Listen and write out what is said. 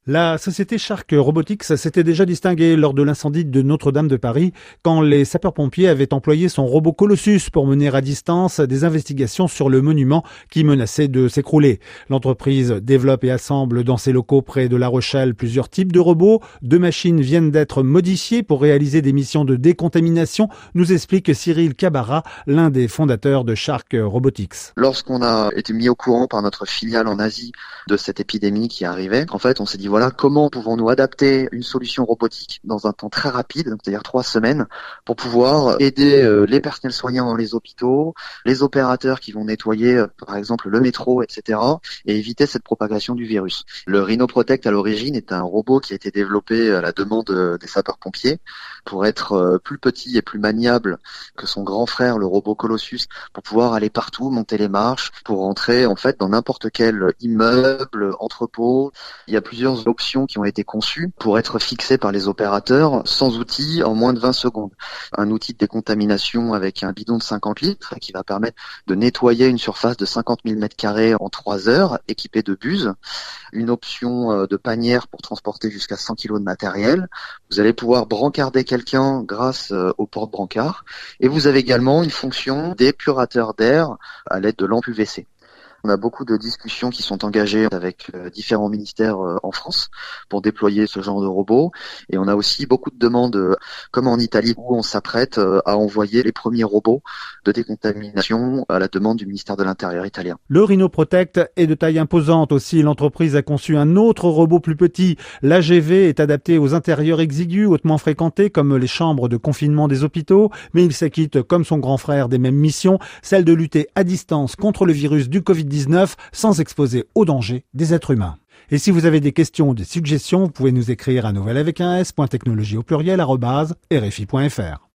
La société Shark Robotics s'était déjà distinguée lors de l'incendie de Notre-Dame de Paris quand les sapeurs-pompiers avaient employé son robot Colossus pour mener à distance des investigations sur le monument qui menaçait de s'écrouler. L'entreprise développe et assemble dans ses locaux près de La Rochelle plusieurs types de robots. 2 machines viennent d'être modifiées pour réaliser des missions de décontamination, nous explique Cyril Cabarat, l'un des fondateurs de Shark Robotics. Lorsqu'on a été mis au courant par notre filiale en Asie de cette épidémie qui arrivait, en fait, on s'est dit voilà, comment pouvons-nous adapter une solution robotique dans un temps très rapide, donc c'est-à-dire 3 semaines, pour pouvoir aider les personnels soignants dans les hôpitaux, les opérateurs qui vont nettoyer, par exemple, le métro, etc., et éviter cette propagation du virus. Le Rhinoprotect, à l'origine, est un robot qui a été développé à la demande des sapeurs-pompiers pour être plus petit et plus maniable que son grand frère, le robot Colossus, pour pouvoir aller partout, monter les marches, pour entrer en fait dans n'importe quel immeuble, entrepôt. Il y a plusieurs options qui ont été conçues pour être fixées par les opérateurs sans outils en moins de 20 secondes. Un outil de décontamination avec un bidon de 50 litres qui va permettre de nettoyer une surface de 50 000 m² en 3 heures, équipé de buses. Une option de panière pour transporter jusqu'à 100 kg de matériel. Vous allez pouvoir brancarder quelqu'un grâce au porte-brancard. Et vous avez également une fonction d'épurateur d'air à l'aide de lampes UVC. On a beaucoup de discussions qui sont engagées avec différents ministères en France pour déployer ce genre de robot. Et on a aussi beaucoup de demandes, comme en Italie, où on s'apprête à envoyer les premiers robots de décontamination à la demande du ministère de l'Intérieur italien. Le Rhinoprotect est de taille imposante aussi. L'entreprise a conçu un autre robot plus petit. L'AGV est adapté aux intérieurs exigus, hautement fréquentés, comme les chambres de confinement des hôpitaux. Mais il s'acquitte, comme son grand frère, des mêmes missions, celle de lutter à distance contre le virus du Covid-19 sans exposer au danger des êtres humains. Et si vous avez des questions ou des suggestions, vous pouvez nous écrire à nouvelle avec un s.technologie au pluriel @rfi.fr.